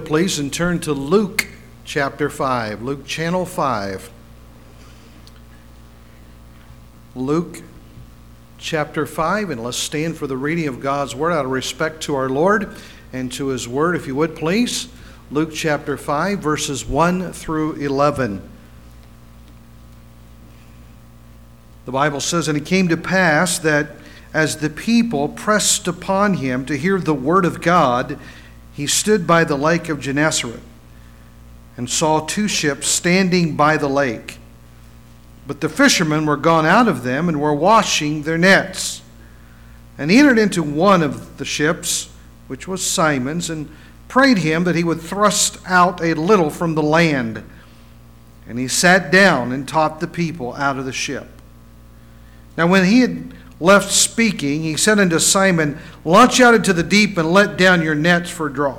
would please, and turn to Luke chapter 5. Luke channel 5. Luke chapter 5, and let's stand for the reading of God's Word out of respect to our Lord and to His Word, if you would please. Luke chapter 5, verses 1 through 11. The Bible says, "And it came to pass that as the people pressed upon him to hear the word of God, he stood by the lake of Gennesaret, and saw two ships standing by the lake. But the fishermen were gone out of them, and were washing their nets. And he entered into one of the ships, which was Simon's, and prayed him that he would thrust out a little from the land. And he sat down and taught the people out of the ship. Now when he had left speaking, he said unto Simon, Launch out into the deep, and let down your nets for a draw.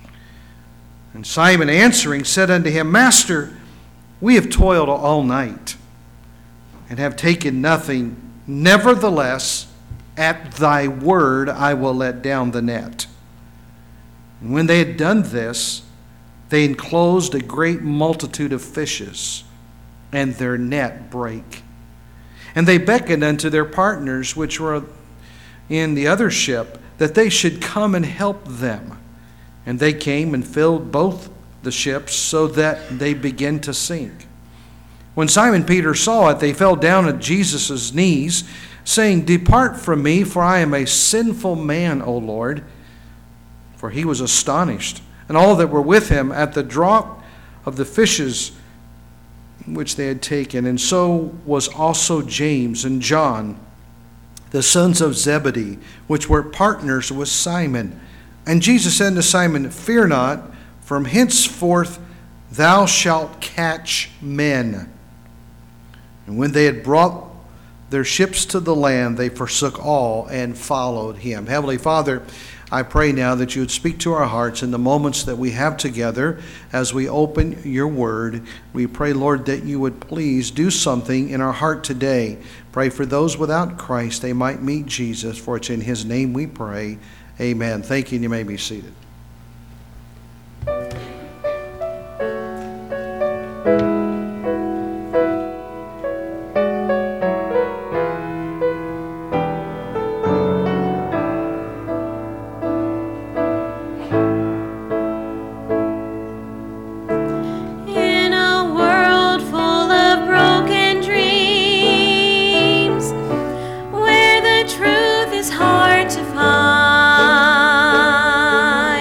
And Simon answering said unto him, Master, we have toiled all night, and have taken nothing. Nevertheless, at thy word I will let down the net. And when they had done this, they enclosed a great multitude of fishes, and their net brake. And they beckoned unto their partners which were in the other ship, that they should come and help them. And they came and filled both the ships, so that they began to sink. When Simon Peter saw it, they fell down at Jesus' knees, saying, Depart from me, for I am a sinful man, O Lord. For he was astonished, and all that were with him, at the draught of the fishes which they had taken. And so was also James and John, the sons of Zebedee, which were partners with Simon. And Jesus said to Simon, Fear not, from henceforth thou shalt catch men. And when they had brought their ships to the land, they forsook all and followed him. Heavenly Father, I pray now that you would speak to our hearts in the moments that we have together as we open your word. We pray, Lord, that you would please do something in our heart today. Pray for those without Christ, they might meet Jesus, for it's in his name we pray. Amen. Thank you, and you may be seated. Hard to find.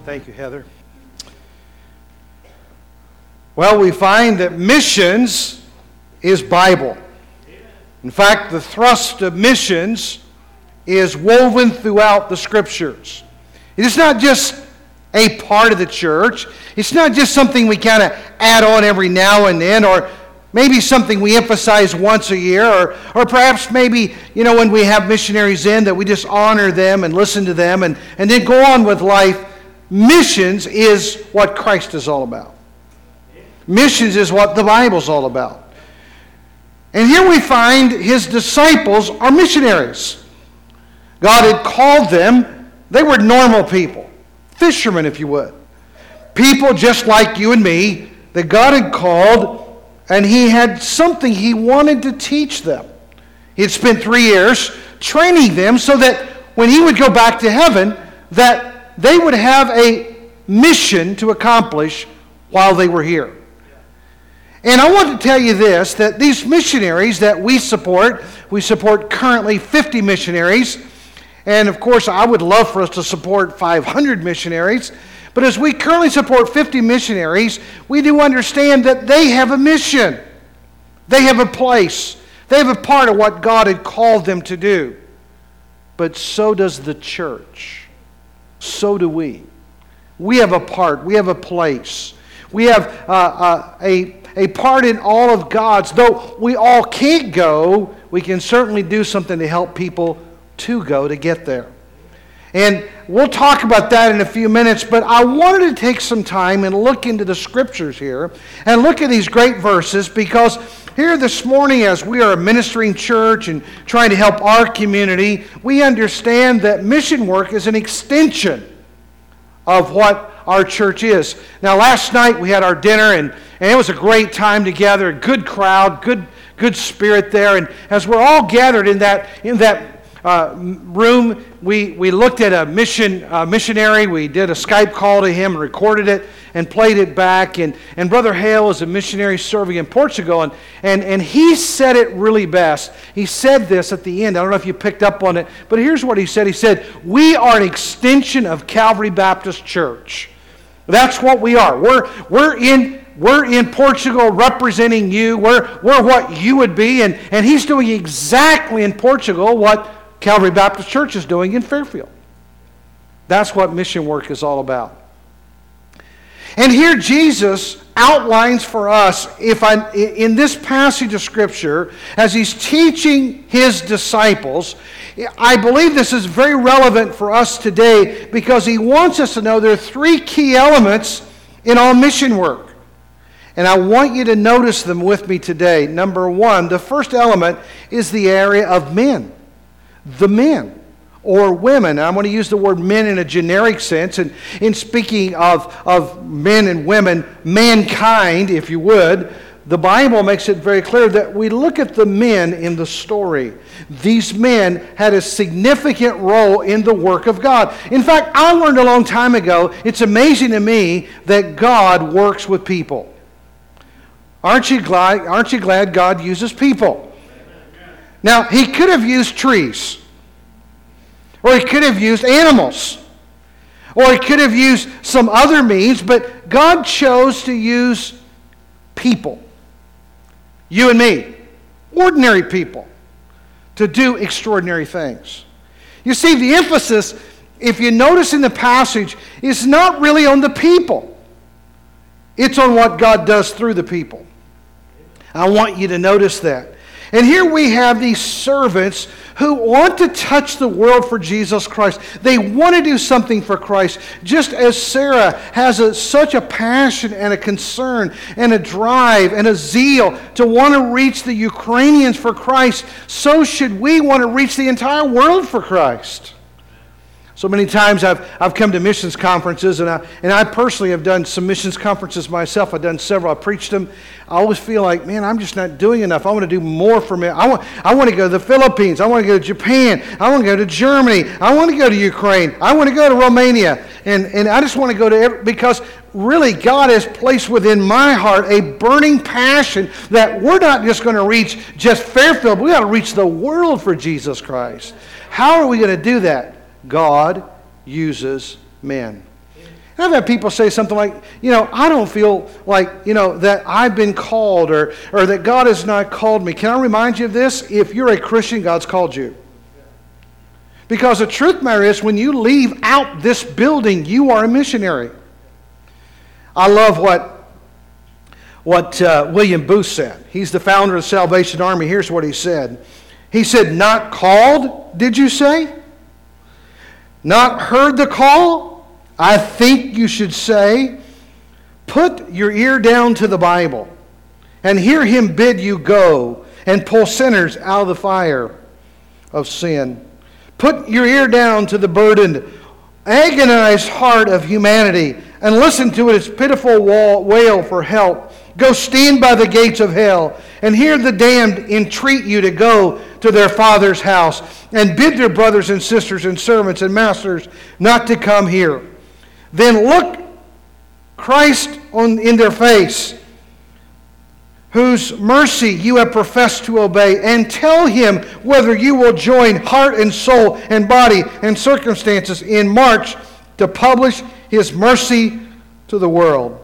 Thank you, Heather. Well, we find that missions is Bible. In fact, the thrust of missions is woven throughout the Scriptures. It is not just a part of the church. It's not just something we kind of add on every now and then, or maybe something we emphasize once a year, or perhaps maybe, when we have missionaries in, that we just honor them and listen to them and then go on with life. Missions is what Christ is all about. Missions is what the Bible's all about. And here we find his disciples are missionaries. God had called them. They were normal people. Fishermen, if you would. People just like you and me that God had called, and he had something he wanted to teach them. He had spent 3 years training them so that when he would go back to heaven, that they would have a mission to accomplish while they were here. And I want to tell you this, that these missionaries that we support currently 50 missionaries. And of course, I would love for us to support 500 missionaries. But as we currently support 50 missionaries, we do understand that they have a mission. They have a place. They have a part of what God had called them to do. But so does the church. So do we. We have a part. We have a place. We have a part in all of God's. Though we all can't go, we can certainly do something to help people to go to get there. And we'll talk about that in a few minutes, but I wanted to take some time and look into the Scriptures here and look at these great verses, because here this morning, as we are a ministering church and trying to help our community, we understand that mission work is an extension of what our church is. Now, last night we had our dinner, and it was a great time together, a good crowd, good spirit there. And as we're all gathered in that room, we looked at a missionary. We did a Skype call to him, recorded it, and played it back. And Brother Hale is a missionary serving in Portugal, and he said it really best. He said this at the end. I don't know if you picked up on it, but here's what he said. He said, "We are an extension of Calvary Baptist Church." That's what we are. We're in Portugal representing you. We're what you would be, and he's doing exactly in Portugal what Calvary Baptist Church is doing in Fairfield. That's what mission work is all about. And here Jesus outlines for us, in this passage of Scripture, as he's teaching his disciples, I believe this is very relevant for us today, because he wants us to know there are 3 key elements in all mission work. And I want you to notice them with me today. Number 1, the first element is the area of men. The men or women. I'm going to use the word men in a generic sense, and in speaking of men and women, mankind, if you would, the Bible makes it very clear that we look at the men in the story. These men had a significant role in the work of God. In fact, I learned a long time ago, it's amazing to me that God works with people. Aren't you glad God uses people? Now, he could have used trees, or he could have used animals, or he could have used some other means, but God chose to use people, you and me, ordinary people, to do extraordinary things. You see, the emphasis, if you notice in the passage, is not really on the people. It's on what God does through the people. I want you to notice that. And here we have these servants who want to touch the world for Jesus Christ. They want to do something for Christ. Just as Sarah has such a passion and a concern and a drive and a zeal to want to reach the Ukrainians for Christ, so should we want to reach the entire world for Christ. So many times I've come to missions conferences, and I personally have done some missions conferences myself. I've done several. I preached them. I always feel like, man, I'm just not doing enough. I want to do more for me. I want to go to the Philippines. I want to go to Japan. I want to go to Germany. I want to go to Ukraine. I want to go to Romania. And I just want to go to because really God has placed within my heart a burning passion that we're not just going to reach just Fairfield, but we got to reach the world for Jesus Christ. How are we going to do that? God uses men. And I've had people say something like, I don't feel like, that I've been called or that God has not called me. Can I remind you of this? If you're a Christian, God's called you. Because the truth matter is, when you leave out this building, you are a missionary. I love what William Booth said. He's the founder of the Salvation Army. Here's what he said. He said, "Not called, did you say? Not heard the call? I think you should say, put your ear down to the Bible and hear Him bid you go and pull sinners out of the fire of sin. Put your ear down to the burdened, agonized heart of humanity and listen to its pitiful wail for help. Go stand by the gates of hell and hear the damned entreat you to go to their Father's house and bid their brothers and sisters and servants and masters not to come here. Then look Christ in their face, whose mercy you have professed to obey, and tell Him whether you will join heart and soul and body and circumstances in march to publish His mercy to the world."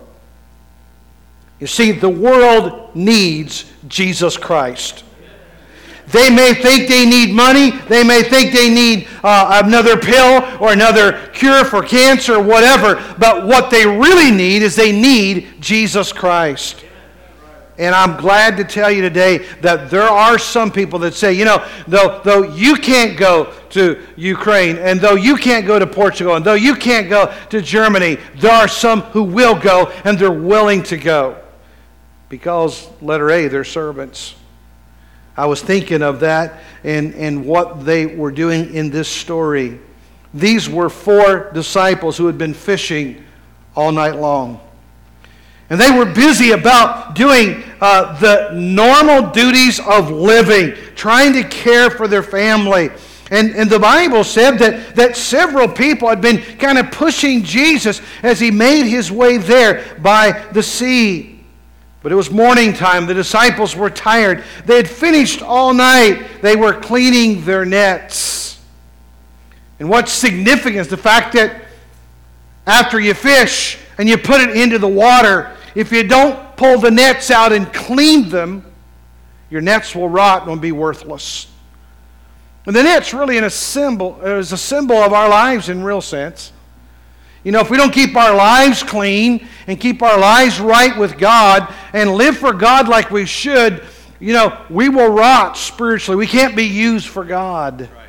You see, the world needs Jesus Christ. They may think they need money. They may think they need another pill or another cure for cancer or whatever. But what they really need is they need Jesus Christ. And I'm glad to tell you today that there are some people that say, though you can't go to Ukraine, and though you can't go to Portugal, and though you can't go to Germany, there are some who will go, and they're willing to go. Because, letter A, they're servants. I was thinking of that and what they were doing in this story. These were 4 disciples who had been fishing all night long. And they were busy about doing the normal duties of living, trying to care for their family. And the Bible said that several people had been kind of pushing Jesus as He made His way there by the sea. But it was morning time. The disciples were tired. They had finished all night. They were cleaning their nets. And what's significant is the fact that after you fish and you put it into the water, if you don't pull the nets out and clean them, your nets will rot and will be worthless. And the net's really is a symbol of our lives in real sense. If we don't keep our lives clean and keep our lives right with God and live for God like we should, we will rot spiritually. We can't be used for God. Right.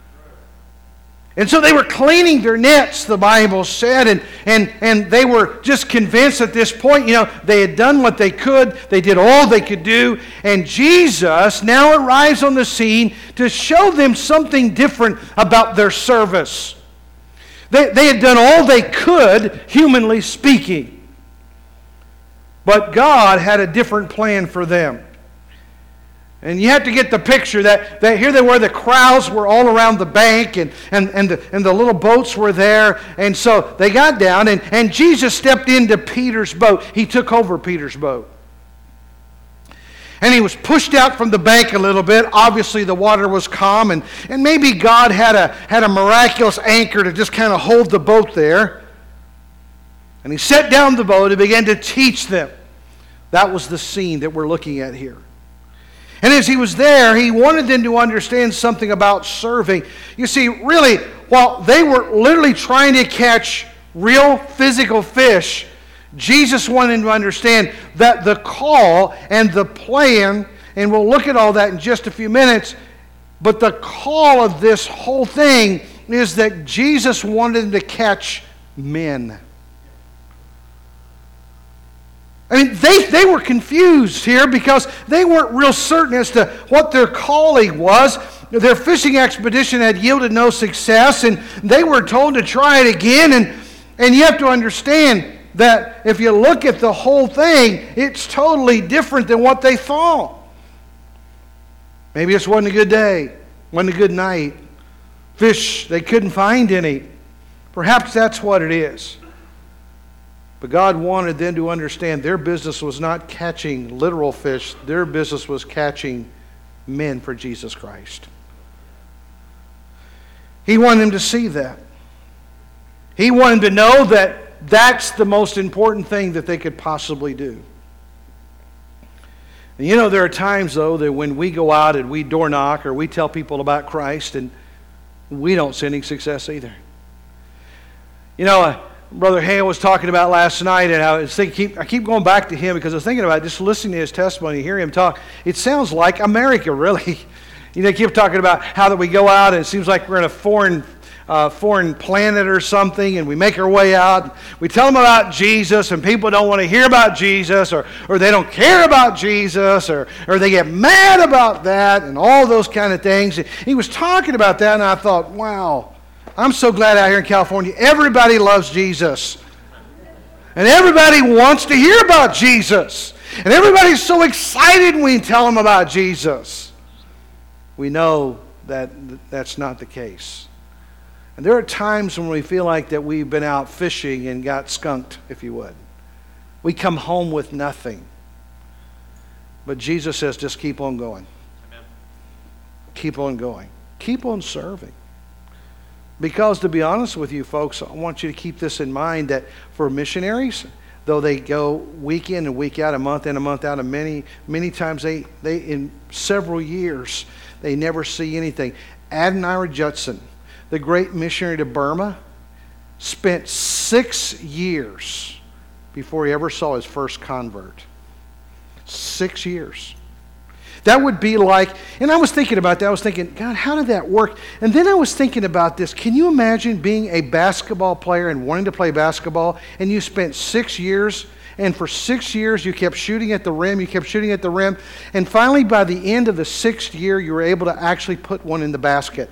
And so they were cleaning their nets, the Bible said, and they were just convinced at this point, they had done what they could. They did all they could do. And Jesus now arrives on the scene to show them something different about their service. They had done all they could, humanly speaking. But God had a different plan for them. And you have to get the picture that here they were, the crowds were all around the bank, and the little boats were there. And so they got down, and Jesus stepped into Peter's boat. He took over Peter's boat. And he was pushed out from the bank a little bit. Obviously, the water was calm, and maybe God had a miraculous anchor to just kind of hold the boat there. And he set down the boat and began to teach them. That was the scene that we're looking at here. And as he was there, he wanted them to understand something about serving. You see, really, while they were literally trying to catch real physical fish, Jesus wanted them to understand that the call and the plan, and we'll look at all that in just a few minutes, but the call of this whole thing is that Jesus wanted them to catch men. I mean, they were confused here because they weren't real certain as to what their calling was. Their fishing expedition had yielded no success, and they were told to try it again. And you have to understand that if you look at the whole thing, it's totally different than what they thought. Maybe this wasn't a good day, wasn't a good night. Fish, they couldn't find any. Perhaps that's what it is. But God wanted them to understand their business was not catching literal fish. Their business was catching men for Jesus Christ. He wanted them to see that. He wanted them to know that that's the most important thing that they could possibly do. And you know, there are times, though, that when we go out and we door knock or we tell people about Christ and we don't see any success either. You know, Brother Hale was talking about last night, and I keep going back to him because I was thinking about just listening to his testimony, hear him talk. It sounds like America, really. You know, he kept talking about how that we go out and it seems like we're in a foreign planet or something, and we make our way out. We tell them about Jesus, and people don't want to hear about Jesus, or they don't care about Jesus, or they get mad about that, and all those kind of things. He was talking about that, and I thought, wow, I'm so glad out here in California, everybody loves Jesus. And everybody wants to hear about Jesus. And everybody's so excited when we tell them about Jesus. We know that that's not the case. And there are times when we feel like that we've been out fishing and got skunked, if you would. We come home with nothing. But Jesus says, just keep on going. Amen. Keep on going. Keep on serving. Because to be honest with you, folks, I want you to keep this in mind that for missionaries, though they go week in and week out, a month in, a month out, and many times they in several years, they never see anything. Adoniram Judson, the great missionary to Burma, spent 6 years before he ever saw his first convert. 6 years. That would be like, and I was thinking about that. I was thinking, God, how did that work? And then I was thinking about this. Can you imagine being a basketball player and wanting to play basketball, and you spent 6 years, and for 6 years you kept shooting at the rim, and finally by the end of the 6th year you were able to actually put one in the basket?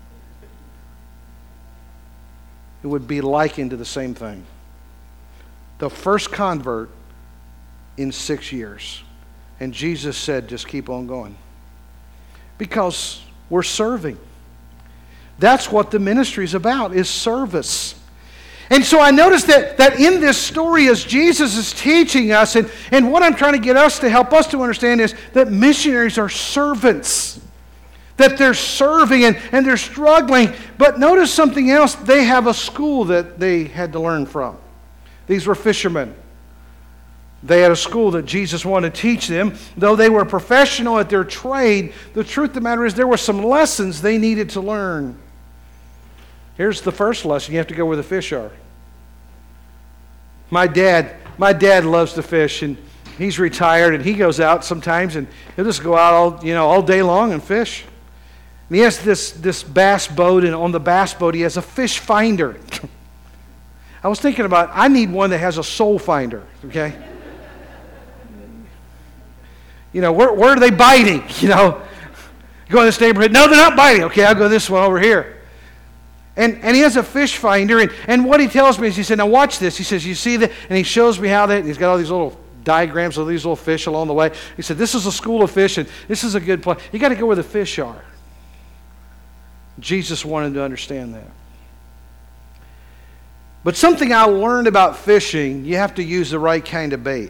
It would be likened to the same thing. The first convert in 6 years. And Jesus said, just keep on going. Because we're serving. That's what the ministry is about, is service. And so I noticed that in this story as Jesus is teaching us, and what I'm trying to get us to help us to understand is that missionaries are servants. That they're serving and they're struggling. But notice something else. They have a school that they had to learn from. These were fishermen. They had a school that Jesus wanted to teach them. Though they were professional at their trade, the truth of the matter is there were some lessons they needed to learn. Here's the first lesson. You have to go where the fish are. My dad loves to fish, and he's retired, and he goes out sometimes, and he'll just go out all day long and fish. And he has this bass boat, and on the bass boat he has a fish finder. I was thinking about, I need one that has a soul finder, okay? Where are they biting? Go in this neighborhood. No, they're not biting. Okay, I'll go this one over here. And he has a fish finder. And what he tells me is, he said, now watch this. He says, you see that? And he shows me how that, and he's got all these little diagrams of these little fish along the way. He said, this is a school of fish, and this is a good place. You got to go where the fish are. Jesus wanted to understand that. But something I learned about fishing, you have to use the right kind of bait.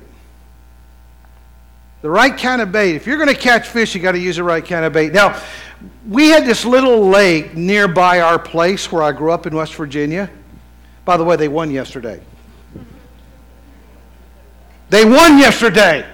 The right kind of bait. If you're going to catch fish, you got to use the right kind of bait. Now, we had this little lake nearby our place where I grew up in West Virginia. By the way, they won yesterday. They won yesterday.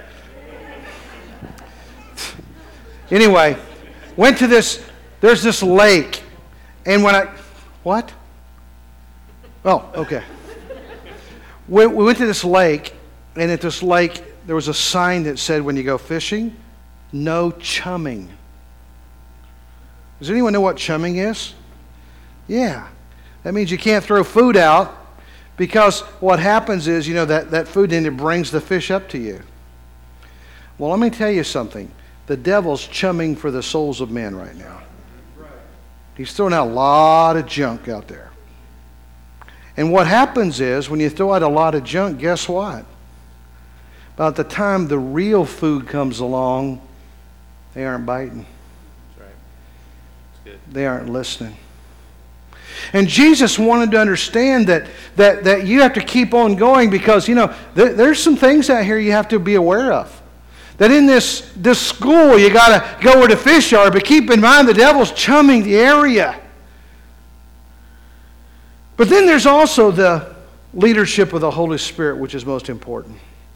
Anyway, went to this, there's this lake. And when what? Oh, okay. We went to this lake, and at this lake, there was a sign that said, when you go fishing, no chumming. Does anyone know what chumming is? Yeah. That means you can't throw food out, because what happens is, that food then it brings the fish up to you. Well, let me tell you something. The devil's chumming for the souls of men right now. He's throwing out a lot of junk out there. And what happens is, when you throw out a lot of junk, guess what? By the time the real food comes along, they aren't biting. That's right. That's good. They aren't listening. And Jesus wanted to understand that you have to keep on going, because, there's some things out here you have to be aware of. That in this school, you got to go where the fish are, but keep in mind the devil's chumming the area. But then there's also the leadership of the Holy Spirit, which is most important.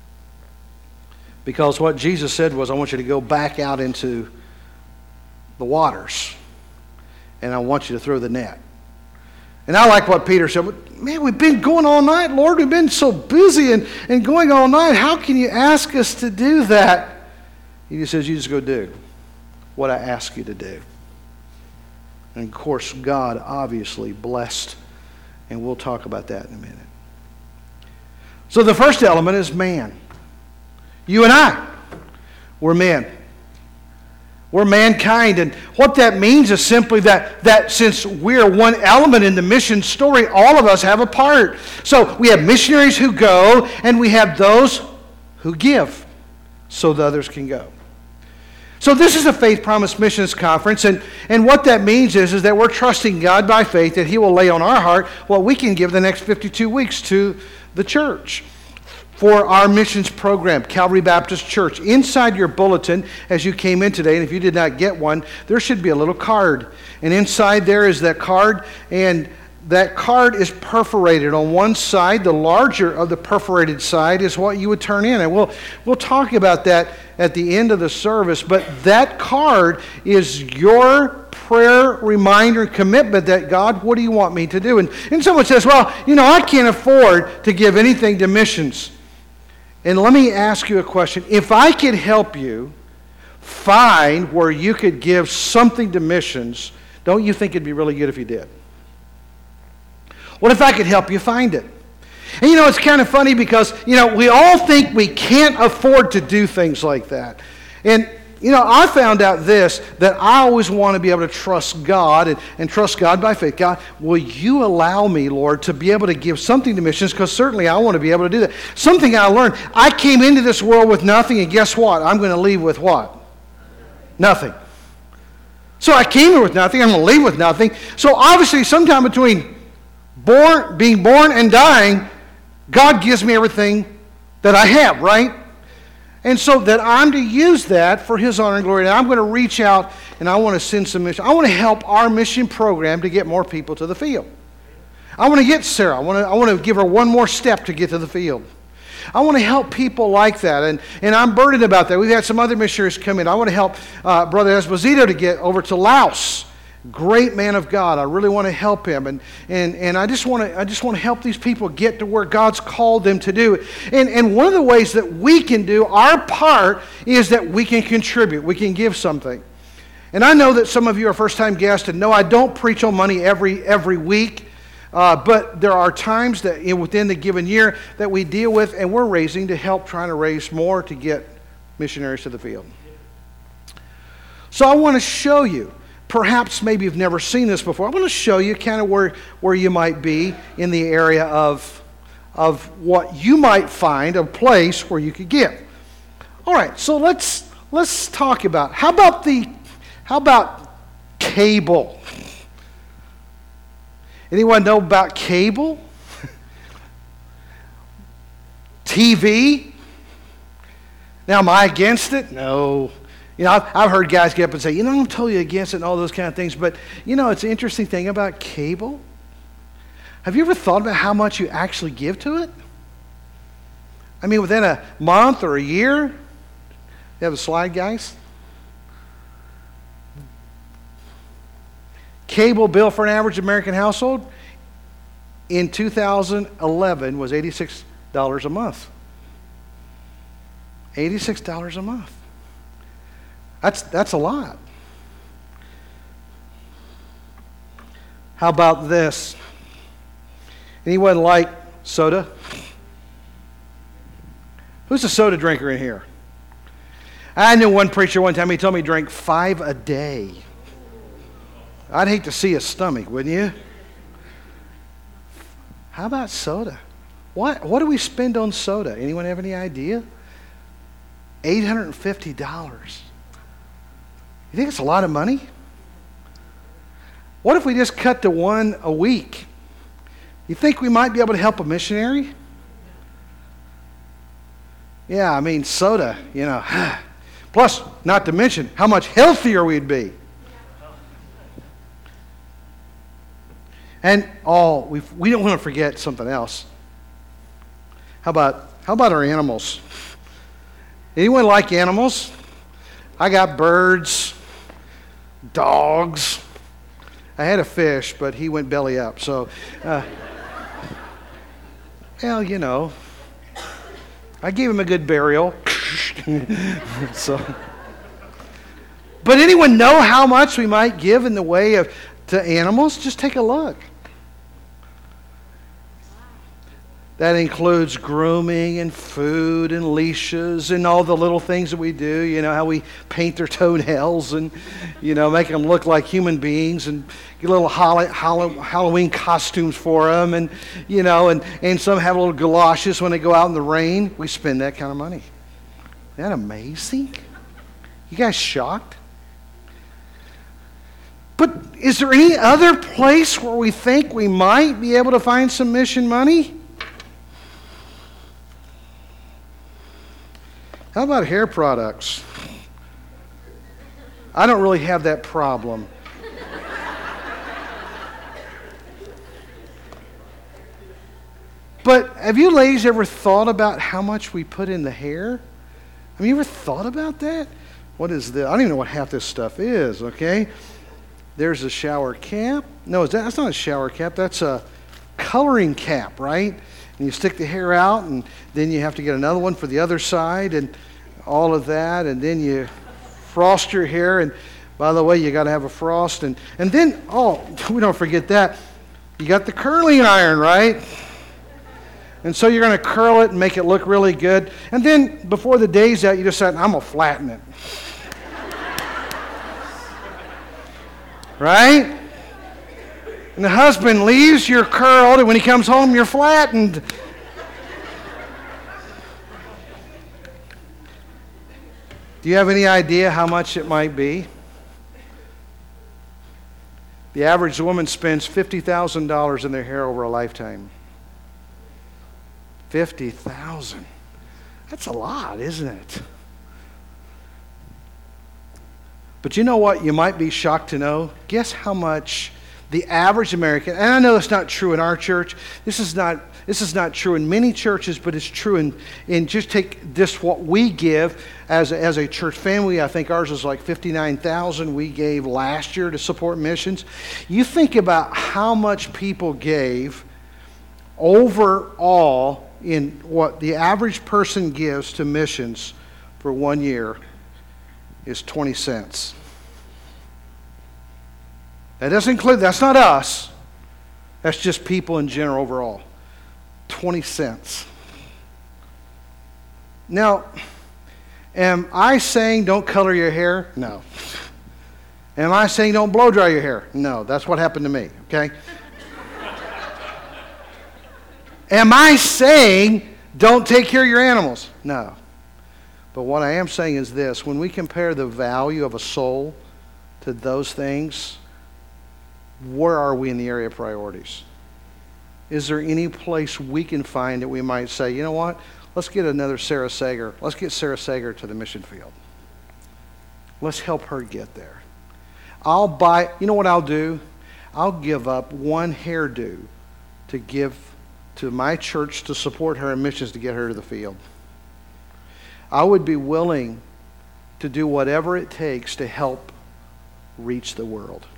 Because what Jesus said was, I want you to go back out into the waters, and I want you to throw the net. And I like what Peter said. Man, we've been going all night, Lord. We've been so busy and going all night. How can you ask us to do that? He says, you just go do what I ask you to do. And of course, God obviously blessed, and we'll talk about that in a minute. So the first element is man. You and I, we're men. We're mankind, and what that means is simply that since we're one element in the mission story, all of us have a part. So we have missionaries who go, and we have those who give so the others can go. So this is a Faith Promise Missions Conference, and what that means is that we're trusting God by faith that He will lay on our heart what we can give the next 52 weeks to the church for our missions program, Calvary Baptist Church. Inside your bulletin, as you came in today, and if you did not get one, there should be a little card. And inside there is that card, and that card is perforated on one side. The larger of the perforated side is what you would turn in. And we'll talk about that at the end of the service. But that card is your prayer, reminder, commitment that, God, what do you want me to do? And someone says, well, I can't afford to give anything to missions. And let me ask you a question. If I could help you find where you could give something to missions, don't you think it'd be really good if you did? What if I could help you find it? And it's kind of funny because, we all think we can't afford to do things like that. And, I found out that I always want to be able to trust God and trust God by faith. God, will you allow me, Lord, to be able to give something to missions? Because certainly I want to be able to do that. Something I learned. I came into this world with nothing, and guess what? I'm going to leave with what? Nothing. So I came here with nothing. I'm going to leave with nothing. So obviously sometime between being born and dying, God gives me everything that I have, right? And so that I'm to use that for His honor and glory. And I'm going to reach out and I want to send some mission. I want to help our mission program to get more people to the field. I want to get Sarah. I want to give her one more step to get to the field. I want to help people like that. And I'm burdened about that. We've had some other missionaries come in. I want to help Brother Esposito to get over to Laos. Great man of God. I really want to help him, and I just want to help these people get to where God's called them to do. And one of the ways that we can do our part is that we can contribute. We can give something. And I know that some of you are first-time guests, and no, I don't preach on money every week, but there are times that within the given year that we deal with, and we're raising to help trying to raise more to get missionaries to the field. So I want to show you. Perhaps maybe you've never seen this before. I want to show you kind of where you might be in the area of what you might find, a place where you could give. All right, so let's talk about how about cable? Anyone know about cable? TV? Now, am I against it? No. I've heard guys get up and say, I'm totally against it and all those kind of things. But, it's an interesting thing about cable. Have you ever thought about how much you actually give to it? I mean, within a month or a year? You have a slide, guys? Cable bill for an average American household in 2011 was $86 a month. $86 a month. That's a lot. How about this? Anyone like soda? Who's a soda drinker in here? I knew one preacher one time, he told me he drank 5 a day. I'd hate to see his stomach, wouldn't you? How about soda? What do we spend on soda? Anyone have any idea? $850. You think it's a lot of money? What if we just cut to 1 a week? You think we might be able to help a missionary? Yeah, I mean, soda, Plus, not to mention how much healthier we'd be. And we don't want to forget something else. How about our animals? Anyone like animals? I got birds, dogs. I had a fish, but he went belly up. So, well, you know, I gave him a good burial. So, but anyone know how much we might give in the way of to animals? Just take a look. That includes grooming and food and leashes and all the little things that we do. You know, how we paint their toenails and, you know, make them look like human beings and get little Halloween costumes for them. And, you know, and some have little galoshes when they go out in the rain. We spend that kind of money. Isn't that amazing? You guys shocked? But is there any other place where we think we might be able to find some mission money? How about hair products? I don't really have that problem. But have you ladies ever thought about how much we put in the hair? Have you ever thought about that? What is this? I don't even know what half this stuff is, okay? There's a shower cap. No, that's not a shower cap. That's a coloring cap, right? And you stick the hair out, and then you have to get another one for the other side, and all of that, and then you frost your hair. And by the way, you got to have a frost. And then, oh, we don't forget that. You got the curling iron, right? And so you're going to curl it and make it look really good. And then before the day's out, you decide, I'm going to flatten it. Right? And the husband leaves, you're curled, and when he comes home, you're flattened. Do you have any idea how much it might be? The average woman spends $50,000 in their hair over a lifetime. $50,000. That's a lot, isn't it? But you know what you might be shocked to know? Guess how much the average American, and I know that's not true in our church. This is not true in many churches, but it's true in just take this what we give as a church family. I think ours is like $59,000 we gave last year to support missions. You think about how much people gave overall in what the average person gives to missions for 1 year is 20 cents. That doesn't include, that's not us. That's just people in general overall. 20 cents. Now, am I saying don't color your hair? No. Am I saying don't blow dry your hair? No. That's what happened to me, okay? Am I saying don't take care of your animals? No. But what I am saying is this. When we compare the value of a soul to those things, where are we in the area of priorities? Is there any place we can find that we might say, you know what? Let's get another Sarah Sager. Let's get Sarah Sager to the mission field. Let's help her get there. You know what I'll do? I'll give up one hairdo to give to my church to support her in missions to get her to the field. I would be willing to do whatever it takes to help reach the world,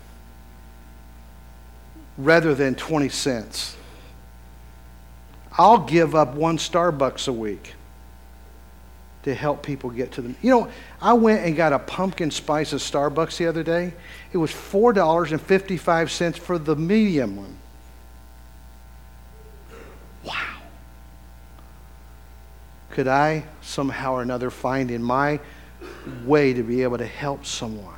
rather than 20 cents. I'll give up one Starbucks a week to help people get to them. You know, I went and got a pumpkin spice at Starbucks the other day. It was $4.55 for the medium one. Wow. Could I somehow or another find in my way to be able to help someone?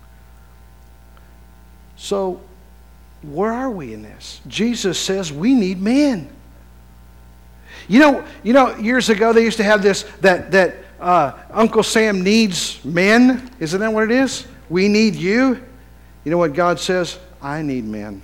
So, where are we in this? Jesus says we need men. You know, years ago they used to have this that Uncle Sam needs men. Isn't that what it is? We need you. You know what God says? I need men.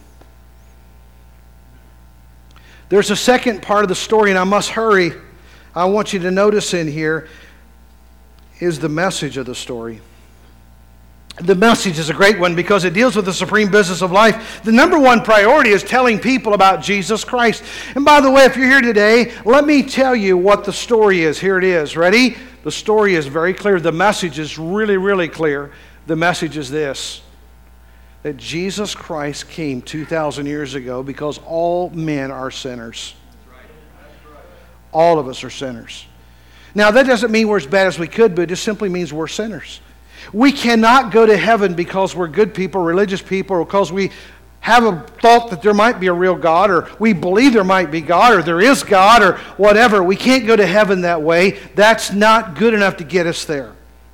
There's a second part of the story, and I must hurry. I want you to notice in here is the message of the story. The message is a great one because it deals with the supreme business of life. The number one priority is telling people about Jesus Christ. And by the way, if you're here today, let me tell you what the story is. Here it is. Ready? The story is very clear. The message is really, really clear. The message is this: that Jesus Christ came 2,000 years ago because all men are sinners. All of us are sinners. Now, that doesn't mean we're as bad as we could, but it just simply means we're sinners. We cannot go to heaven because we're good people, religious people, or because we have a thought that there might be a real God, or we believe there might be God, or there is God, or whatever. We can't go to heaven that way. That's not good enough to get us there.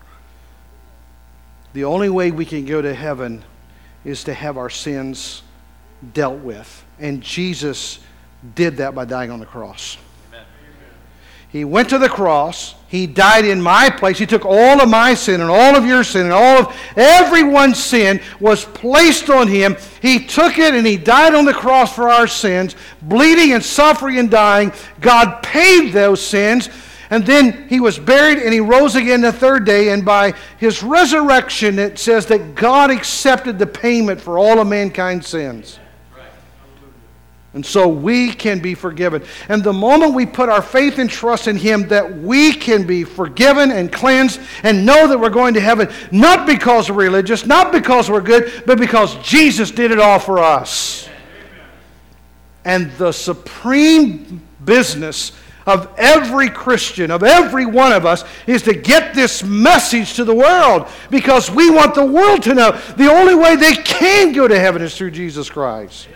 The only way we can go to heaven is to have our sins dealt with. And Jesus did that by dying on the cross. He went to the cross. He died in my place. He took all of my sin and all of your sin and all of everyone's sin was placed on Him. He took it and He died on the cross for our sins, bleeding and suffering and dying. God paid those sins, and then He was buried and He rose again the third day, and by His resurrection it says that God accepted the payment for all of mankind's sins. And so we can be forgiven. And the moment we put our faith and trust in Him, that we can be forgiven and cleansed and know that we're going to heaven, not because we're religious, not because we're good, but because Jesus did it all for us. And the supreme business of every Christian, of every one of us, is to get this message to the world, because we want the world to know the only way they can go to heaven is through Jesus Christ.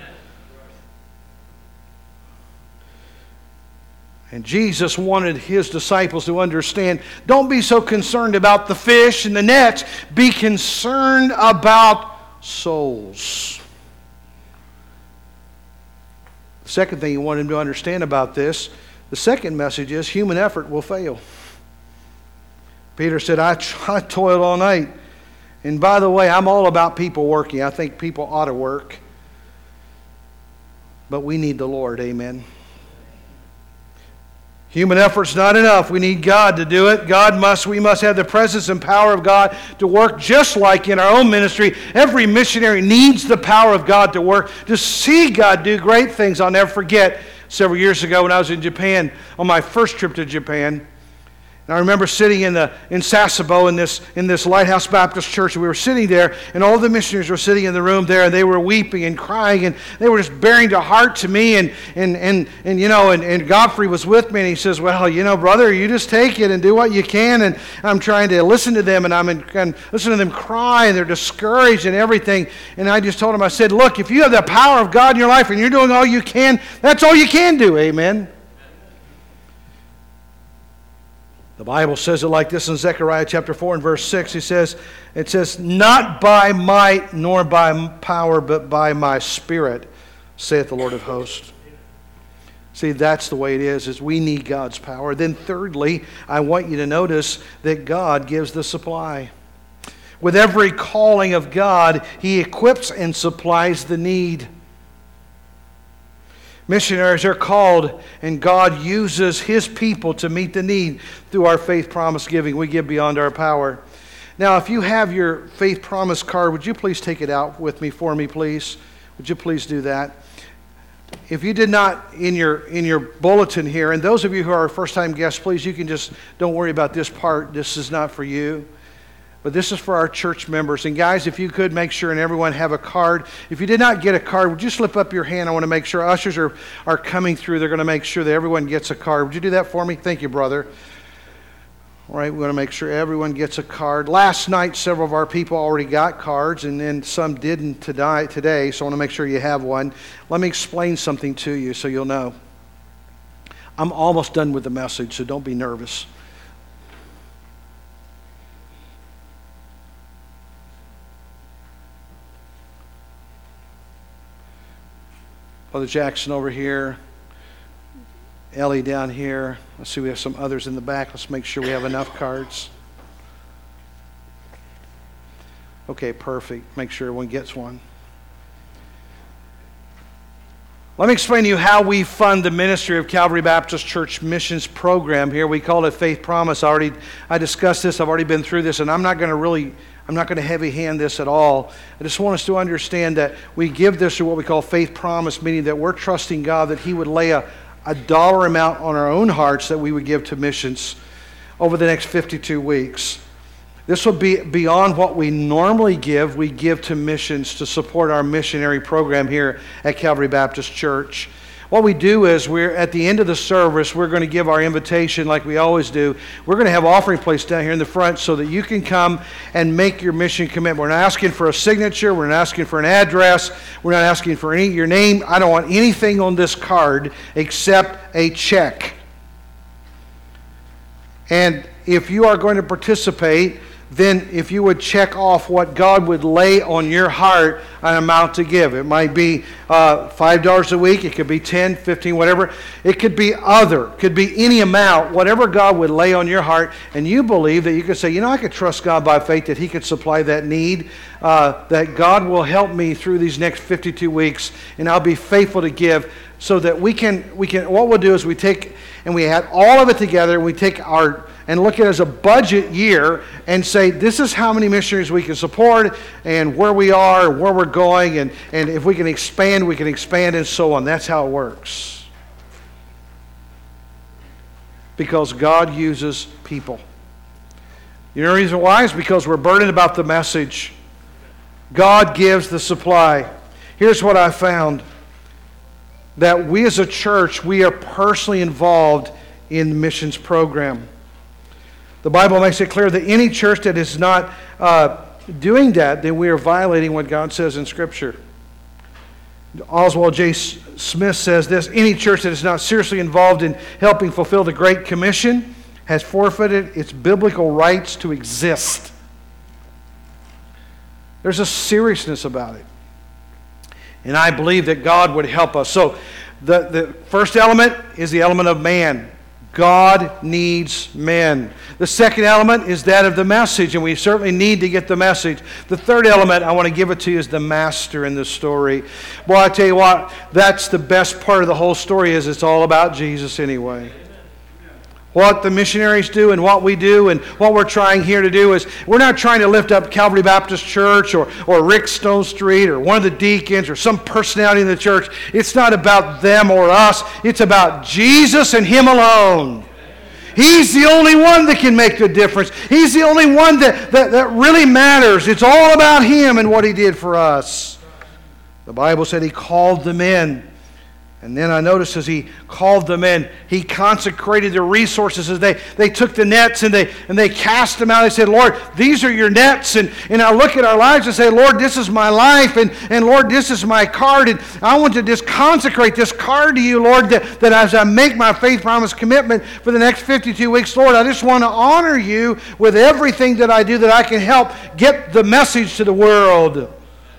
And Jesus wanted His disciples to understand, don't be so concerned about the fish and the nets. Be concerned about souls. The second thing He wanted them to understand about this, the second message is human effort will fail. Peter said, I toiled all night. And by the way, I'm all about people working. I think people ought to work. But we need the Lord, amen. Human effort's not enough. We need God to do it. We must have the presence and power of God to work, just like in our own ministry. Every missionary needs the power of God to work, to see God do great things. I'll never forget several years ago when I was in Japan, on my first trip to Japan. And I remember sitting in Sasebo in this Lighthouse Baptist Church, and we were sitting there, and all the missionaries were sitting in the room there, and they were weeping and crying, and they were just bearing their heart to me, and Godfrey was with me, and he says, well, brother, you just take it and do what you can. And I'm trying to listen to them, and I'm listening to them cry, and they're discouraged and everything. And I just told him, I said, look, if you have the power of God in your life and you're doing all you can, that's all you can do, amen. The Bible says it like this in Zechariah chapter 4 and verse 6. It says, not by might nor by power, but by my Spirit, saith the Lord of hosts. See, that's the way it is we need God's power. Then thirdly, I want you to notice that God gives the supply. With every calling of God, He equips and supplies the need. Missionaries are called, and God uses His people to meet the need through our faith promise giving. We give beyond our power. Now, if you have your faith promise card, would you please take it out with me for me, please? Would you please do that? If you did not, in your bulletin here, and those of you who are first-time guests, please, you can just, don't worry about this part. This is not for you. But this is for our church members. And guys, if you could make sure and everyone have a card. If you did not get a card, would you slip up your hand? I want to make sure ushers are coming through. They're going to make sure that everyone gets a card. Would you do that for me? Thank you, brother. All right, we want to make sure everyone gets a card. Last night, several of our people already got cards, and then some didn't today, so I want to make sure you have one. Let me explain something to you so you'll know. I'm almost done with the message, so don't be nervous. Brother Jackson over here, Ellie down here. Let's see, we have some others in the back. Let's make sure we have enough cards. Okay, perfect. Make sure everyone gets one. Let me explain to you how we fund the ministry of Calvary Baptist Church missions program here. We call it Faith Promise. I discussed this. I've already been through this, and I'm not going I'm not going to heavy hand this at all. I just want us to understand that we give this to what we call faith promise, meaning that we're trusting God that He would lay a dollar amount on our own hearts that we would give to missions over the next 52 weeks. This will be beyond what we normally give. We give to missions to support our missionary program here at Calvary Baptist Church. What we do is we're at the end of the service, we're going to give our invitation like we always do. We're going to have offering plates down here in the front so that you can come and make your mission commitment. We're not asking for a signature. We're not asking for an address. We're not asking for your name. I don't want anything on this card except a check. And if you are going to participate, then if you would check off what God would lay on your heart an amount to give. It might be $5 a week. It could be 10, 15, whatever. It could be could be any amount, whatever God would lay on your heart. And you believe that you could say, I could trust God by faith that He could supply that need, that God will help me through these next 52 weeks, and I'll be faithful to give so that we can. What we'll do is we take and we add all of it together. We take and look at it as a budget year and say, this is how many missionaries we can support and where we are, where we're going, and if we can expand, and so on. That's how it works. Because God uses people. You know the reason why? Is because we're burdened about the message. God gives the supply. Here's what I found. That we as a church, we are personally involved in the missions program. The Bible makes it clear that any church that is not doing that, then we are violating what God says in Scripture. Oswald J. Smith says this: any church that is not seriously involved in helping fulfill the Great Commission has forfeited its biblical rights to exist. There's a seriousness about it. And I believe that God would help us. So the first element is the element of man. God needs men. The second element is that of the message, and we certainly need to get the message. The third element, I want to give it to you, is the master in the story. Boy, I tell you what, that's the best part of the whole story, is it's all about Jesus anyway. What the missionaries do and what we do and what we're trying here to do is we're not trying to lift up Calvary Baptist Church or Rick Stone Street or one of the deacons or some personality in the church. It's not about them or us. It's about Jesus and Him alone. He's the only one that can make the difference. He's the only one that really matters. It's all about Him and what He did for us. The Bible said He called them in. And then I noticed as He called them in, He consecrated the resources. As they took the nets and they cast them out. They said, Lord, these are your nets. And I look at our lives and say, Lord, this is my life. And Lord, this is my card. And I want to just consecrate this card to you, Lord, that as I make my faith promise commitment for the next 52 weeks, Lord, I just want to honor you with everything that I do, that I can help get the message to the world.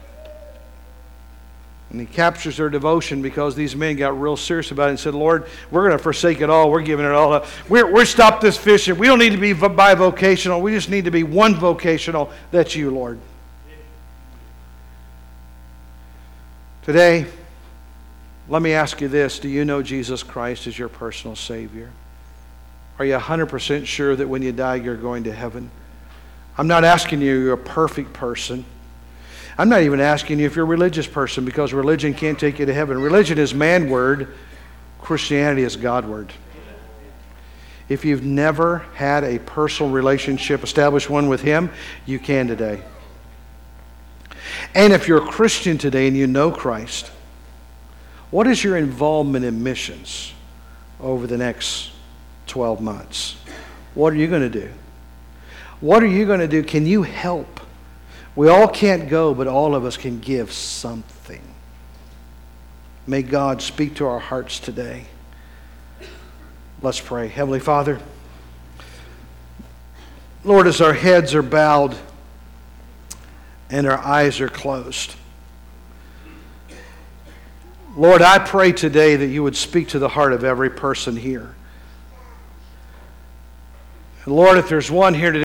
And He captures their devotion because these men got real serious about it and said, Lord, we're going to forsake it all. We're giving it all up. We're stopped this fishing. We don't need to be bivocational. We just need to be one vocational. That's you, Lord. Today, let me ask you this. Do you know Jesus Christ as your personal Savior? Are you 100% sure that when you die, you're going to heaven? I'm not asking you, you're a perfect person. I'm not even asking you if you're a religious person, because religion can't take you to heaven. Religion is man word. Christianity is God word. If you've never had a personal relationship, established one with Him, you can today. And if you're a Christian today and you know Christ, what is your involvement in missions over the next 12 months? What are you going to do? What are you going to do? Can you help? We all can't go, but all of us can give something. May God speak to our hearts today. Let's pray. Heavenly Father, Lord, as our heads are bowed and our eyes are closed, Lord, I pray today that you would speak to the heart of every person here. And Lord, if there's one here today